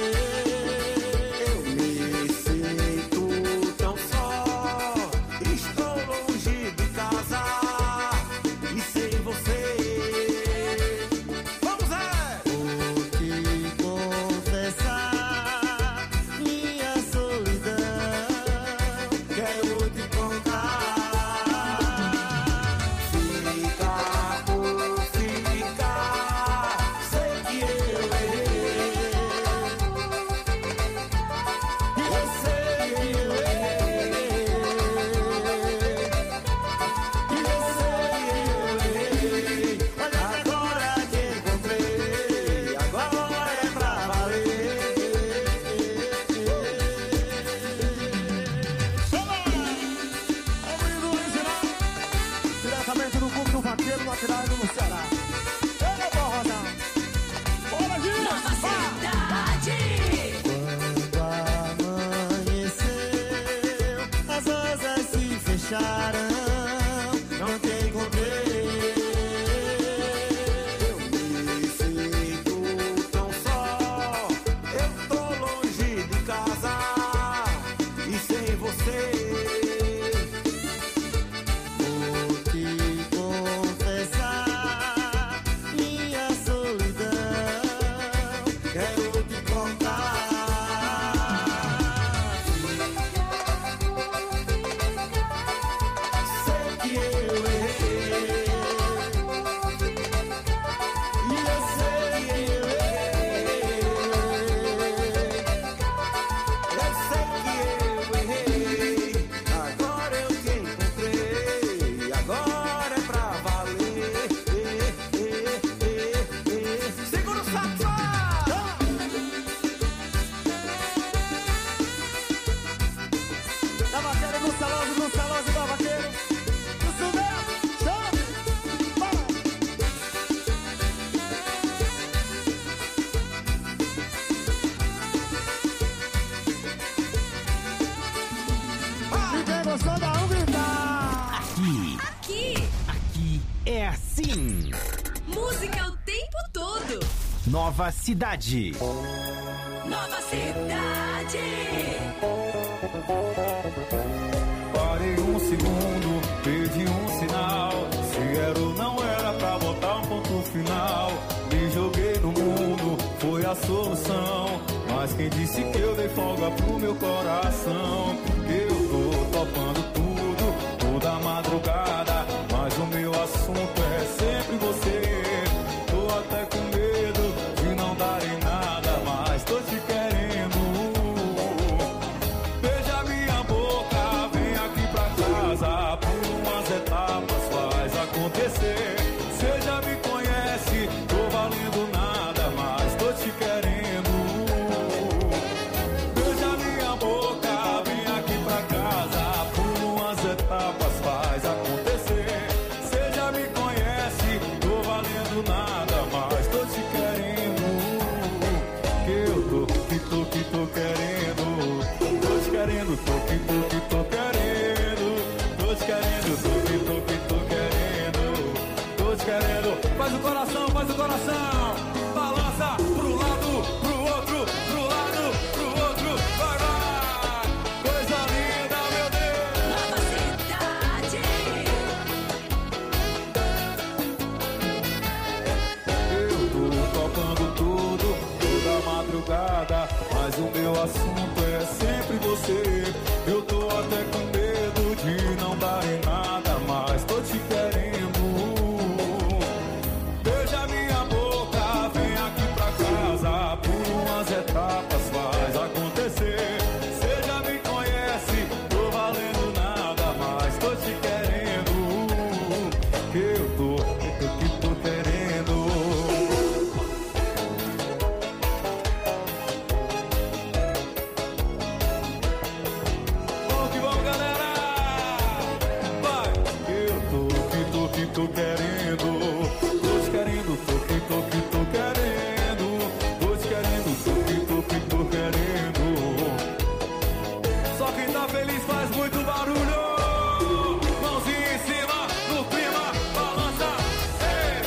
Eu me sinto tão só, estou longe de casa e sem você. Vamos lá! Vou te confessar minha solidão, quero te contar. Ficar por ficar, Nova Cidade. Nova Cidade. Parei um segundo, pedi um sinal. Se era ou não era pra botar um ponto final. Me joguei no mundo, foi a solução. Mas quem disse que eu dei folga pro meu coração? Que eu tô topando tudo, toda madrugada. Mas o meu assunto é sempre você. Tô até com medo de não dar em nada, mas tô te querendo. Beija minha boca, vem aqui pra casa. Por umas etapas faz acontecer. Cê já me conhece, tô valendo nada, mas tô te querendo. Beija minha boca, vem aqui pra casa. Por umas etapas faz acontecer. Cê já me conhece, tô valendo nada, mas tô te querendo. Que eu tô, que tô, que tô querendo. Tô te querendo, tô, que tô, que tô querendo. Tô te querendo, tô, que tô, que tô querendo. Tô te querendo. Faz o coração, faz o coração. Balança pro lado, pro outro, pro lado, pro outro. Vai, vai. Coisa linda, meu Deus. Nova Cidade. Eu tô tocando tudo, toda madrugada. Mas o meu assunto é sempre você. Eu tô até com medo de não dar em nada, mas tô te querendo. Beija minha boca, vem aqui pra casa. Por umas etapas faz acontecer. Cê já me conhece, tô valendo nada, mas tô te querendo. Que eu tô, que tô, que tô querendo. Vamos que vamos, galera! Vai! Eu tô, que tô, que tô querendo. Tô te querendo, tô, que tô, que tô querendo. Tô te querendo, tô, que tô, que tô querendo. Só quem tá feliz faz muito barulho. Mãozinha em cima, no clima, balança. Ei!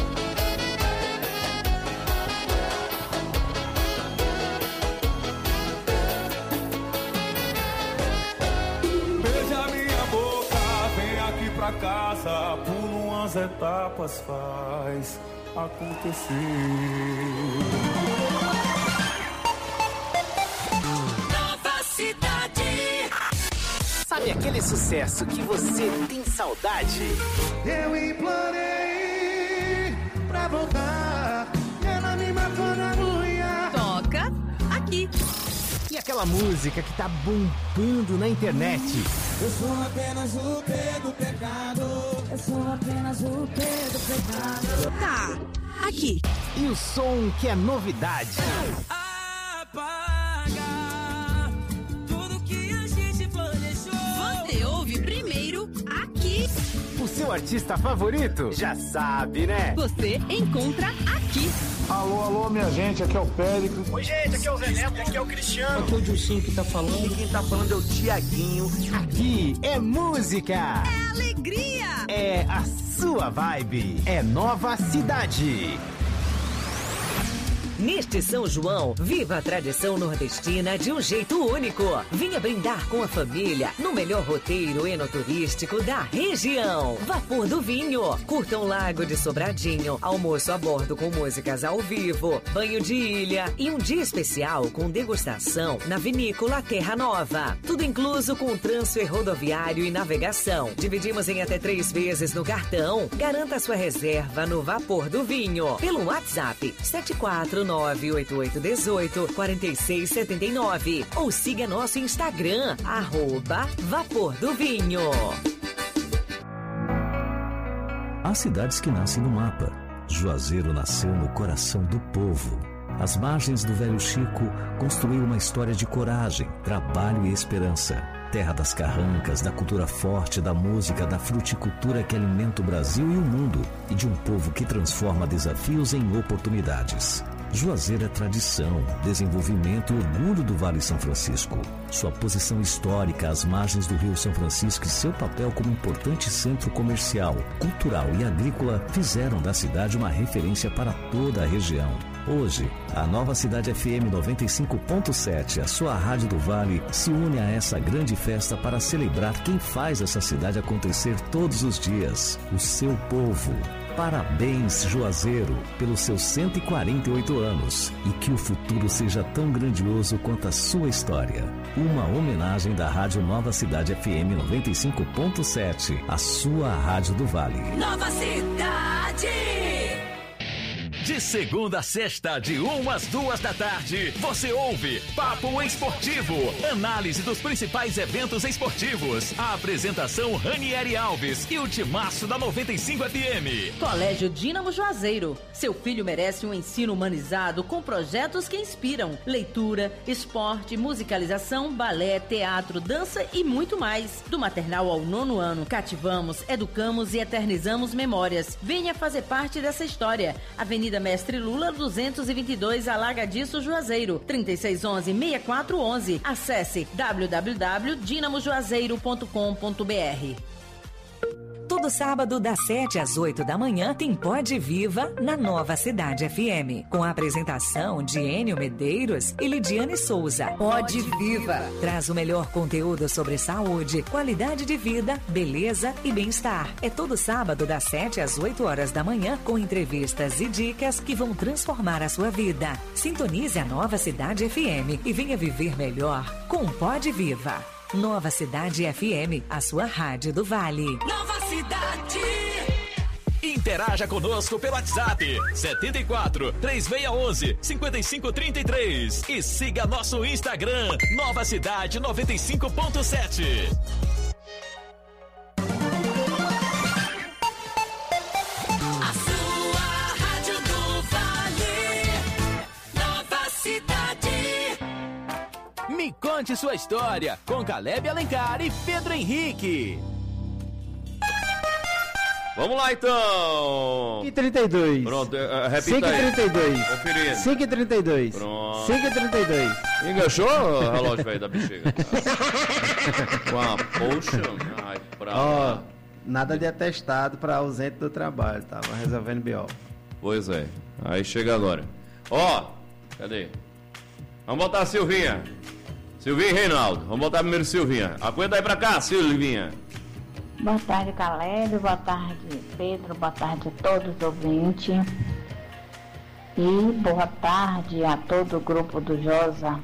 Beija minha boca, vem aqui pra casa. Pula umas etapas, faz acontecer. Nova Cidade. Sabe aquele sucesso que você tem saudade? Eu implorei pra voltar, ela me matou na unha. Toca aqui. E aquela música que tá bombando na internet? Eu sou apenas o P do pecado. Eu sou apenas o P do pecado. Tá, aqui. E o som que é novidade? Apaga tudo que a gente planejou. Você ouve primeiro aqui. O seu artista favorito? Já sabe, né? Você encontra aqui. Alô, alô, minha gente, aqui é o Péricles. Oi, gente, aqui é o Zé Neto, aqui é o Cristiano. Aqui é o Dilcinho que tá falando. E quem tá falando é o Tiaguinho. Aqui é música. É alegria. É a sua vibe. É Nova Cidade. Neste São João, viva a tradição nordestina de um jeito único. Venha brindar com a família no melhor roteiro enoturístico da região. Vapor do Vinho. Curta um lago de Sobradinho, almoço a bordo com músicas ao vivo, banho de ilha e um dia especial com degustação na vinícola Terra Nova. Tudo incluso com transfer rodoviário e navegação. Dividimos em até três vezes no cartão. Garanta sua reserva no Vapor do Vinho pelo WhatsApp sete quatro nove oito oito um oito quatro seis sete nove ou siga nosso Instagram, arroba Vapor do Vinho. Há cidades que nascem no mapa. Juazeiro nasceu no coração do povo. Às margens do Velho Chico, construiu uma história de coragem, trabalho e esperança. Terra das carrancas, da cultura forte, da música, da fruticultura que alimenta o Brasil e o mundo, e de um povo que transforma desafios em oportunidades. Juazeiro é tradição, desenvolvimento e orgulho do Vale São Francisco. Sua posição histórica às margens do Rio São Francisco e seu papel como importante centro comercial, cultural e agrícola fizeram da cidade uma referência para toda a região. Hoje, a Nova Cidade F M noventa e cinco ponto sete, a sua rádio do Vale, se une a essa grande festa para celebrar quem faz essa cidade acontecer todos os dias, o seu povo. Parabéns, Juazeiro, pelos seus cento e quarenta e oito anos e que o futuro seja tão grandioso quanto a sua história. Uma homenagem da Rádio Nova Cidade F M noventa e cinco ponto sete, a sua rádio do Vale. Nova Cidade! De segunda a sexta, de uma às duas da tarde, você ouve Papo Esportivo, análise dos principais eventos esportivos. A apresentação Ranieri Alves e o timaço da noventa e cinco F M. Colégio Dínamo Juazeiro. Seu filho merece um ensino humanizado com projetos que inspiram. Leitura, esporte, musicalização, balé, teatro, dança e muito mais. Do maternal ao nono ano, cativamos, educamos e eternizamos memórias. Venha fazer parte dessa história. Avenida Mestre Lula, duzentos e vinte e dois, Alagadiço, Juazeiro, trinta e seis onze, sessenta e quatro onze. Acesse w w w ponto dinamo juazeiro ponto com ponto b r. Todo sábado, das sete às oito da manhã, tem Pode Viva na Nova Cidade F M, com a apresentação de Enio Medeiros e Lidiane Souza. Pode Viva traz o melhor conteúdo sobre saúde, qualidade de vida, beleza e bem-estar. É todo sábado, das sete às oito horas da manhã, com entrevistas e dicas que vão transformar a sua vida. Sintonize a Nova Cidade F M e venha viver melhor com Pode Viva. Nova Cidade F M, a sua rádio do Vale. Nova Cidade! Interaja conosco pelo WhatsApp setenta e quatro, três seis um um, cinco cinco três três e siga nosso Instagram Nova Cidade noventa e cinco ponto sete. A sua rádio do Vale. Nova Cidade. Me conte sua história com Caleb Alencar e Pedro Henrique. Vamos lá, então. cinco e trinta e dois. Pronto, uh, repita cinco e trinta e dois. aí. Conferindo. cinco e trinta e dois. Pronto. cinco e trinta e dois. Enganchou o relógio velho da bexiga? Com a poxa. Ai, pra... Ó, nada de atestado para ausente do trabalho, tava resolvendo B O. Pois é. Aí chega agora. Ó, cadê? Vamos botar a Silvinha. Silvinha e Reinaldo. Vamos botar primeiro Silvinha. Aguenta aí pra cá, Silvinha. Boa tarde, Caleb. Boa tarde, Pedro. Boa tarde a todos os ouvintes. E boa tarde a todo o grupo do Josa.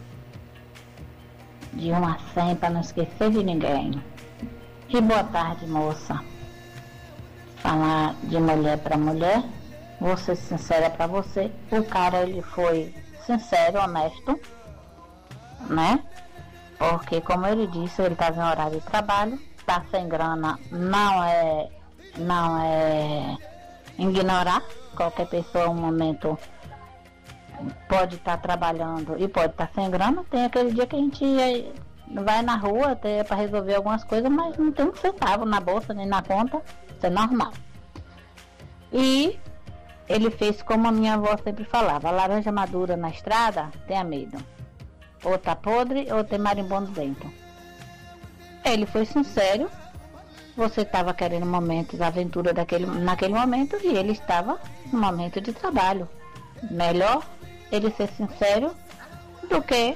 De um a cem, para não esquecer de ninguém. E boa tarde, moça. Falar de mulher para mulher. Vou ser sincera para você. O cara, ele foi sincero, honesto, né? Porque, como ele disse, ele estava em horário de trabalho. Tá sem grana não é não é ignorar. Qualquer pessoa um momento pode estar tá trabalhando e pode estar tá sem grana. Tem aquele dia que a gente vai na rua até para resolver algumas coisas, mas não tem um centavo na bolsa nem na conta. Isso é normal. E ele fez como a minha avó sempre falava: a laranja madura na estrada, tenha medo, ou tá podre ou tem marimbondo dentro. Ele foi sincero. Você estava querendo momentos de aventura daquele, naquele momento, e ele estava no momento de trabalho. Melhor ele ser sincero do que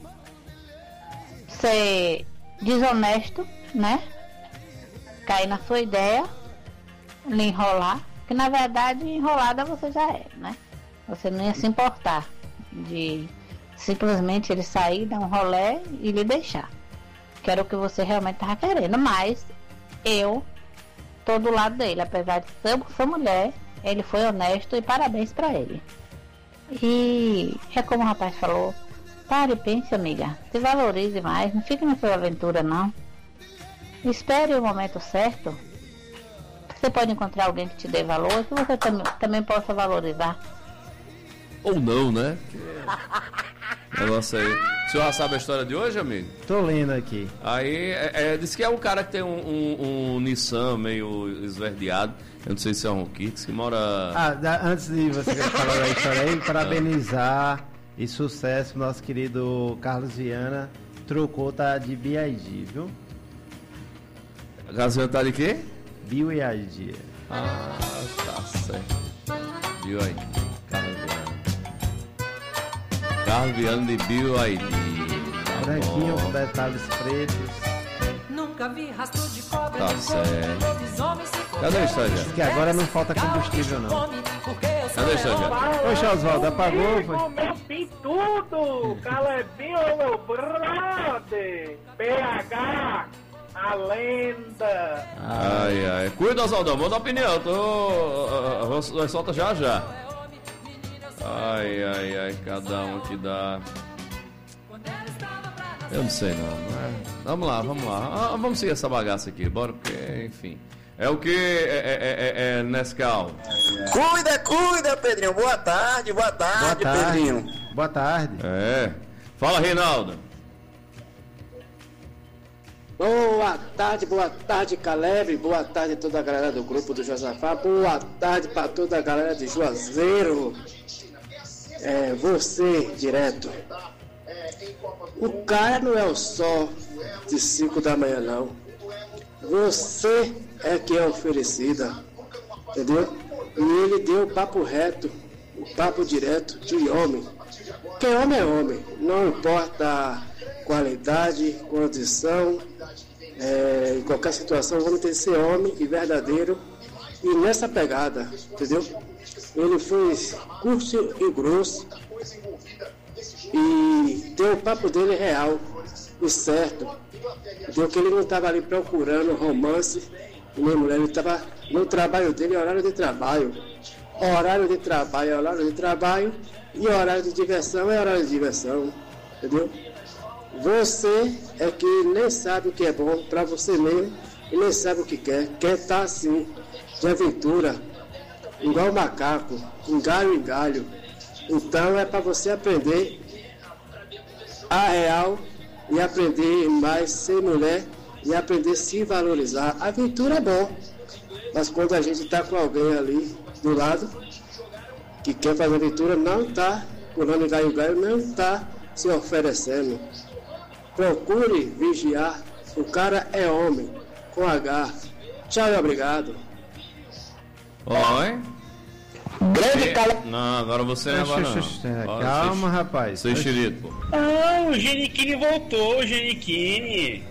ser desonesto, né? Cair na sua ideia, lhe enrolar, que na verdade enrolada você já é, né? Você não ia se importar de simplesmente ele sair, dar um rolé e lhe deixar. Que era o que você realmente estava querendo, mas eu tô do lado dele, apesar de ser, ser mulher, ele foi honesto e parabéns pra ele. E é como o rapaz falou, pare e pense, amiga, se valorize mais, não fique na sua aventura não. Espere o momento certo. Você pode encontrar alguém que te dê valor, que você tam também possa valorizar. Ou não, né? Negócio aí. O senhor já sabe a história de hoje, amigo? Tô lendo aqui. Aí, é, é, diz que é um cara que tem um, um, um Nissan meio esverdeado. Eu não sei se é um Ronquitos que mora... Ah, da, antes de você falar da história aí, parabenizar e sucesso nosso querido Carlos Viana. Trocou, tá de B I G, viu? Carlos Viana tá de quê? B I G. Ah, tá certo. B I G. Carlos Viana. Carlos Viana de B I G. Tá branquinho bom. com detalhes pretos. Nunca vi rastro de cobra. Tá certo. Cadê a história? Diz que agora não falta combustível, não. Cadê a história? Oxe, Oswaldo, apagou? Foi? Tem tudo! Calebinho, meu brother! P H, a lenda! Ai, ai. Cuida, Oswaldão, manda opinião. Tô... Nós solta já já. Ai, ai, ai. Cada um que dá. Eu não sei, não. Mas... Vamos lá, vamos lá. Ah, vamos seguir essa bagaça aqui. Bora, porque, enfim. É o que? É, é, é, é Nescau. Cuida, cuida, Pedrinho. Boa tarde, boa tarde, Boa tarde. Pedrinho. Boa tarde. É. Fala, Reinaldo. Boa tarde, boa tarde, Caleb. Boa tarde a toda a galera do grupo do Josafá. Boa tarde para toda a galera de Juazeiro. É, você, direto. O cara não é o sol de cinco da manhã, não. Você é que é oferecida, entendeu? E ele deu o papo reto, o papo direto de homem. Porque homem é homem, não importa a qualidade, condição, é, em qualquer situação, o homem tem que ser homem e verdadeiro. E nessa pegada, entendeu? Ele foi curto e grosso e deu o papo dele real e certo. Deu que ele não estava ali procurando romance e nem mulher, ele estava no trabalho dele, horário de trabalho. Horário de trabalho é horário de trabalho e horário de diversão é horário de diversão, entendeu? Você é que nem sabe o que é bom para você mesmo e nem sabe o que quer. Quer estar assim, de aventura, igual macaco, em galho em galho. Então é para você aprender a real e aprender mais ser mulher e aprender a se valorizar. A aventura é bom, mas quando a gente está com alguém ali do lado que quer fazer aventura, não está pulando em galho galho, não está se oferecendo. Procure vigiar, o cara é homem, com H. Tchau e obrigado. Oi? Grande E... cala... Não, agora você não, agora não. Calma, rapaz. Seu enxerido, pô. Ah, o Geniquini voltou, o Geniquini.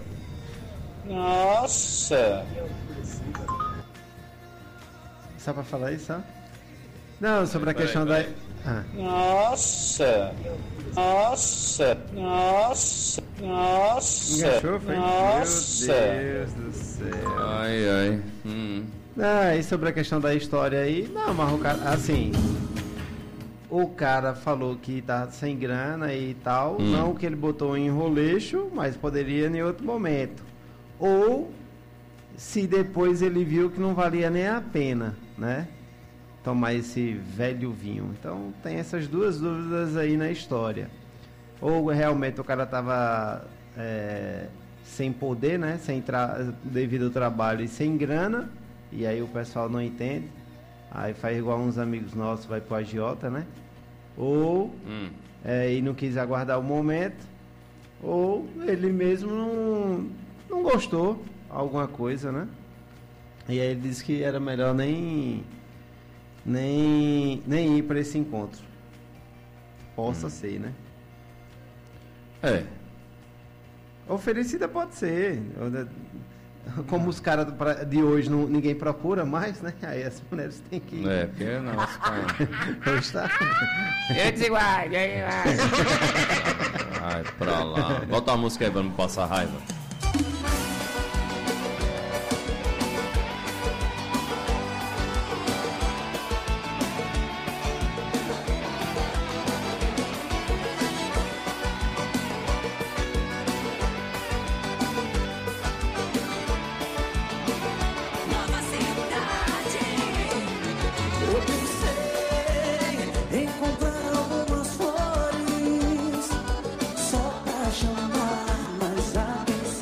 Nossa. Só pra falar isso, ó? Não, sobre a Peraí, questão peraí. da... Ah. Nossa. Nossa. Nossa. Nossa. Enganchou, foi? Nossa. Meu Deus do céu. Ai, ai. Hum. Ah, e sobre a questão da história aí, não, mas o cara, assim, o cara falou que tá sem grana e tal, Hum. não que ele botou em roleixo, mas poderia em outro momento. Ou se depois ele viu que não valia nem a pena, né? Tomar esse velho vinho. Então tem essas duas dúvidas aí na história. Ou realmente o cara tava é, sem poder, né? Sem tra... devido ao trabalho e sem grana. E aí o pessoal não entende. Aí faz igual uns amigos nossos, vai pro agiota, né? Ou Hum. é, e não quis aguardar o momento. Ou ele mesmo não, não gostou alguma coisa, né? E aí ele disse que era melhor nem nem, nem ir para esse encontro. Possa Hum. ser, né? É. Oferecida pode ser. Como os caras do pra- de hoje não, ninguém procura mais, né? Aí as mulheres têm que. É, porque não, esse cara... Hoje tá. Eu desigual, eu Ai, pra lá. Bota a música aí pra não passar raiva. Nova cidade. Eu pensei em comprar algumas flores só pra chamar, mas a quem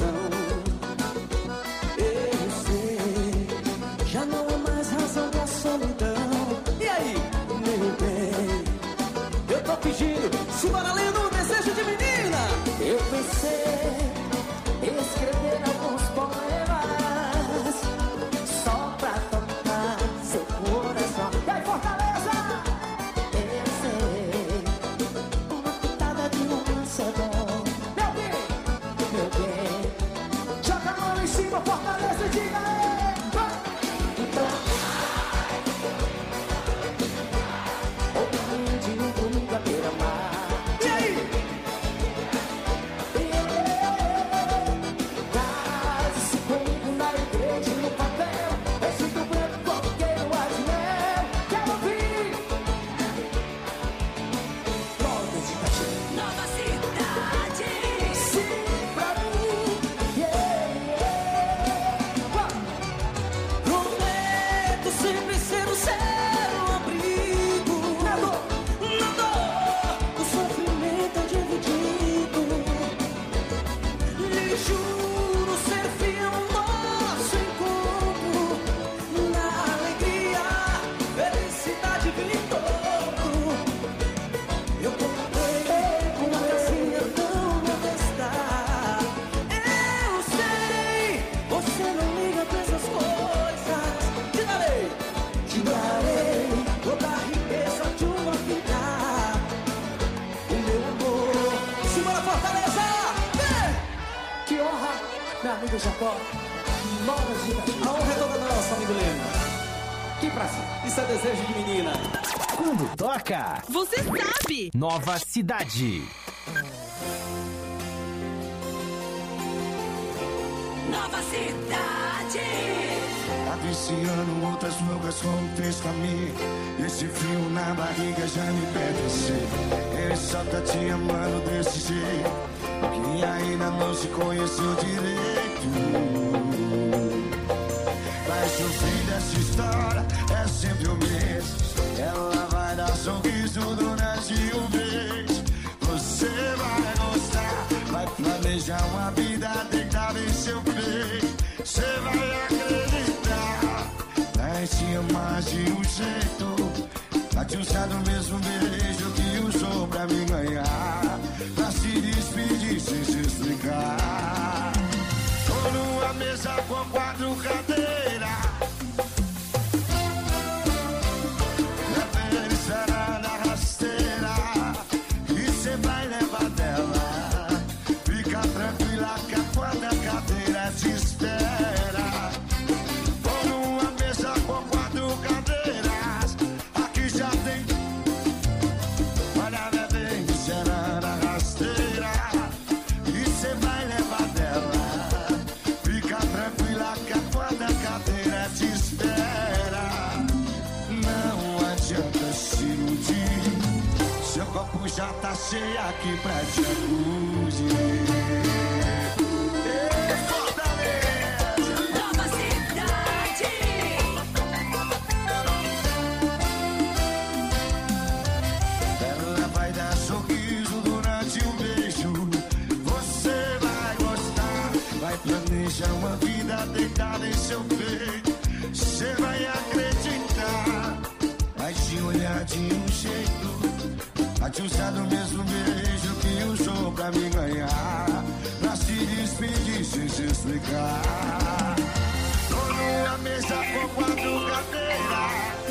Vale do Jacó, Nova Gira. A honra é toda nossa, amigo Leno. Que prazer. Isso é desejo de menina. Quando toca, você sabe. Nova Cidade. Nova Cidade. Tá viciando outras loucas como fez pra mim. Esse frio na barriga já me pede você. Ele só tá te amando desse jeito, que ainda não se conheceu direito. Mas o fim dessa história é sempre o mesmo. Ela vai dar sorriso durante um mês. Você vai gostar, vai planejar uma vida deitada em seu peito. Você vai acreditar, vai te amar de um jeito. Vai te usar do mesmo beijo que usou pra me ganhar, pra se despedir sem se explicar. Tô numa mesa com quatro cadeiras, levei será na rasteira, e cê vai levar dela. Fica tranquila que a quarta cadeira te espera. Tô numa mesa com quatro cadeiras, aqui já tem. Olha, bebê, será na rasteira, e cê vai levar dela. Fica tranquila que a quarta cadeira te espera. Não adianta se iludir, seu copo já tá cheio aqui pra jacuzzi. Ei, Fortaleza! Nova Cidade. Ela vai dar sorriso durante um beijo. Você vai gostar, vai planejar uma vida deitada em seu peito. Você vai acreditar, vai te olhar de um jeito, vai te usar do mesmo beijo que usou pra me ganhar, pra se despedir sem se explicar. Tô numa mesa com quatro cadeiras,